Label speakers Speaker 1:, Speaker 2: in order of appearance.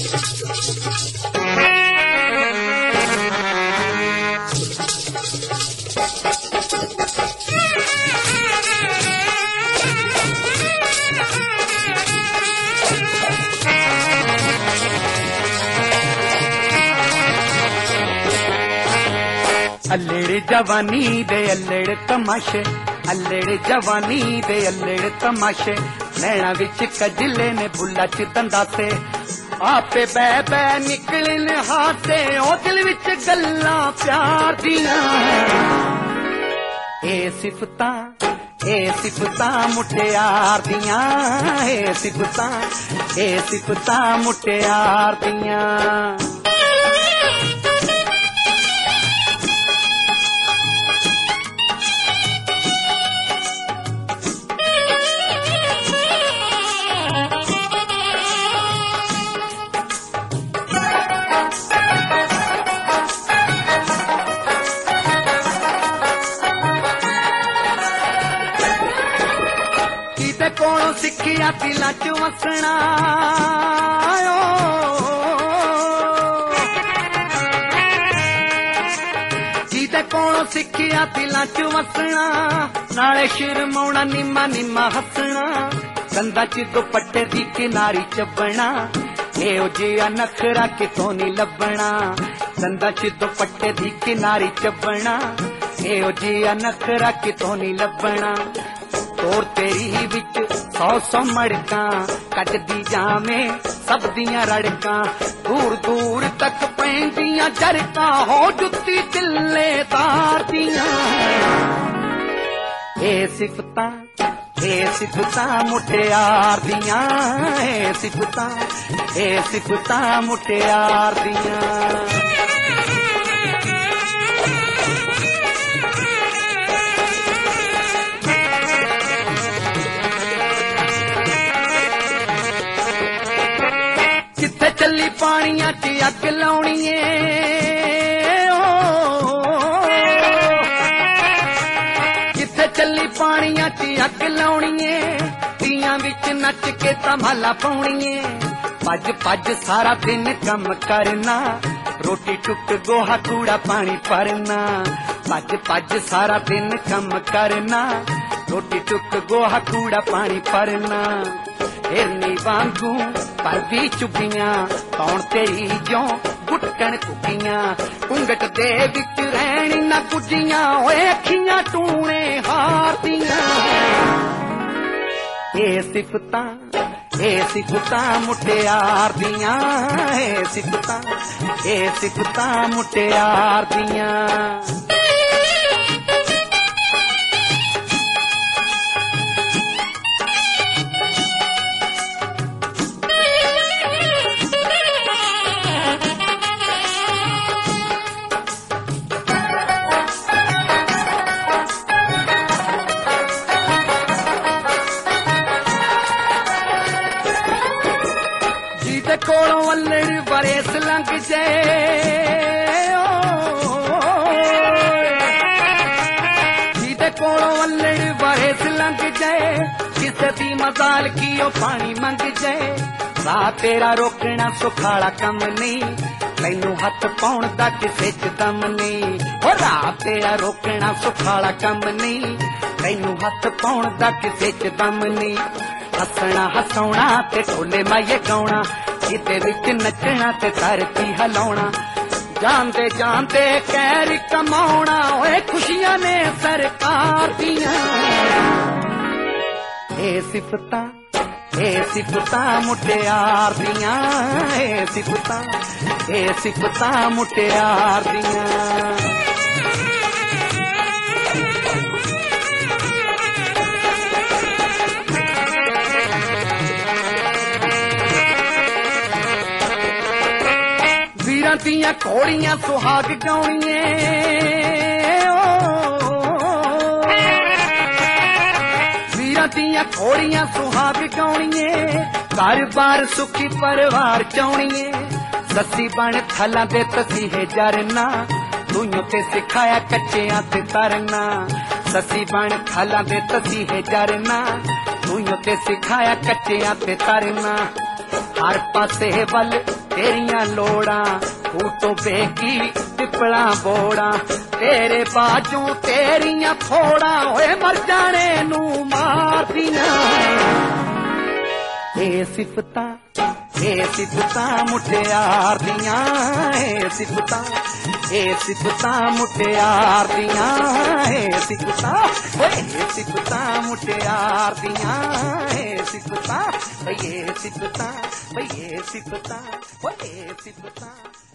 Speaker 1: अल्लड़ जवानी दे अल्लड़ तमाशे, अल्लड़ जवानी दे अल्लड़ तमाशे, नैना विच कजले ने बुल्ला च दंदासे, आपे बै बै निकलन हासे, ओ दिल विच गल्लां प्यार दियां। ए सिफतां मुटियार दियां, ए सिफतां मुटियार दियां। कोलों सिखिया दिलां च वसना, जिदे कोलों सिखिया दिलां च वसना, नाले शर्माउणा निम्मा निम्मा हसना, कंधा च दुपट्टे दी किनारी चबना, एहो जिहा नखरा कितों नी लभना, कंधा च दुपट्टे दी किनारी चबना, एहो जिहा नखरा कितों नी लभना। तोर तेरी विच सौ सौ मड़कां कटदी जावे सब दियां रड़कां, दूर दूर तक पैंदियां झरकां, हो जुत्ती चिल्ले तार दियां। ए सिफतां मुटियार दियां, ए सिफतां मुटियार दियां। जिथे चली पानिया च अग लाउणी जिथे चली पानिया च अग लाउणी, तियां विच नच के धमाला पाउणी, भज भज सारा दिन कम करना, रोटी टुक गोहा कूड़ा पानी भरना, भज भज सारा दिन कम करना, रोटी टुक गोहा कूड़ा पानी भरना। हिरनी वांगू पर भी चुगियां, कौन तेरी जो गुटकन कुकियां, घुंघट दे विच रहनी ना गुजियां, ओए अखियां टूने हार दियां। ए सिफतां मुटियार दियां, ए सिफतां मुटियार दियां। कोलों अल्लड़ बरेस लंघ जाए, जिदे कोलों अल्लड़ बरेस लंघ जाए, किसे दी मजाल की ओ पानी मंग जाए, राह तेरा रोकना सुखाला कम नहीं, तैनू हथ पाउण दा किसे च दम नहीं, ओ राह तेरा रोकना सुखाला कम नहीं, तैनू हथ पाउण दा किसे च दम नहीं। हसना हसाउणा ते ढोले माये गाउणा, जिदे विच नचना ते धरती हिलाउणा, जानदे जानदे कैर कमाउणा, ओए खुशियां ने सरकार दियां। ए सिफतां मुटियार दियां, ए सिफतां मुटियार दियां। वीरां दियां घोड़ियां सुहाग गाउणिए, वीरां दियां घोड़ियां सुहाग गाउणिए, घर बार सुखी परिवार चाउणिए, ससी बन थलां दे तसीहे जरना, तूं ते सिखाया कच्चियां ते तरना, ससी बन थलां दे तसीहे जरना, तूं ते सिखाया कच्चियां ते तरना। हर पासे वल तेरियां लोड़ा फूटो बेकी पिपला बोड़ा तेरे बाजों तेरियां फोड़ा होए मर जाने नू मार दियां ए सिफता मुटियार दियां ए सिफता मुटियार दियां ए सिफता मुटियार दियां ए सिफता भई ए सिफता